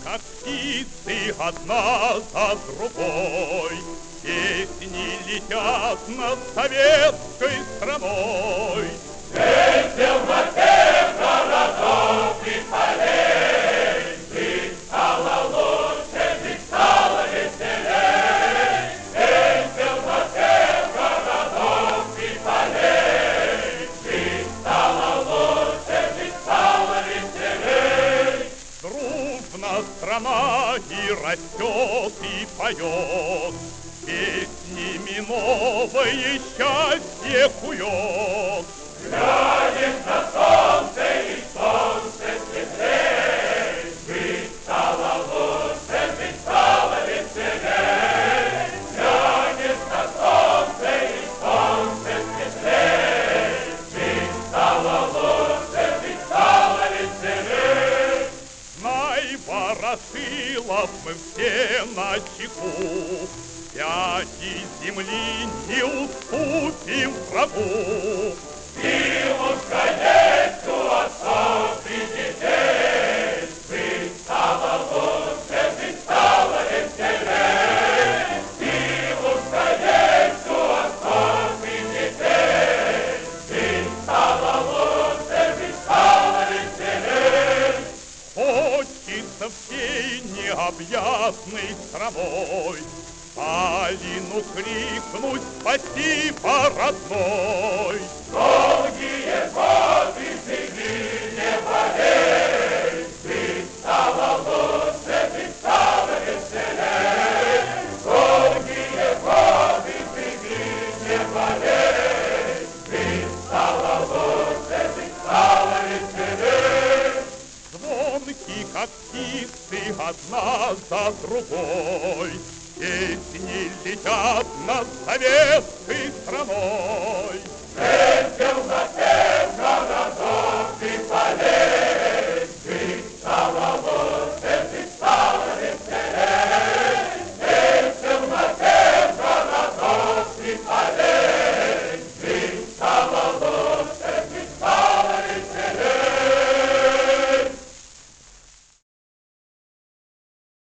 как птицы, одна за другой. Песни летят над советской страной. Весел на всех городов и полей, жить стало лучше, жить стало веселей. Весел на всех городов и полей, жить стало лучше, жить стало веселей. Дружна страна и растет, и поет, песнями новое счастье кует. Глянем на солнце, и солнце светлей, жить стало лучше, жить стало веселей. Глянем на солнце, и солнце светлей, жить стало лучше, жить стало веселей. Знай, Ворошилов, мы все на чеку, пяти земли не уступим врагу. Силушка есть у отцов и детей, жить стало лучше, жить стало веселей. Силушка есть у отцов и детей, жить стало лучше, жить стало веселей. Хочется всей необъятной страной Сталину крикнуть «Спасибо, родной!» Долгие годы живи, не болей, жить стало лучше, жить стало веселей. Долгие годы живи, не болей, жить стало лучше, жить стало веселей. Звонки, как птицы, одна за другой, песни летят над советской страной. Весел на всех городов и полей.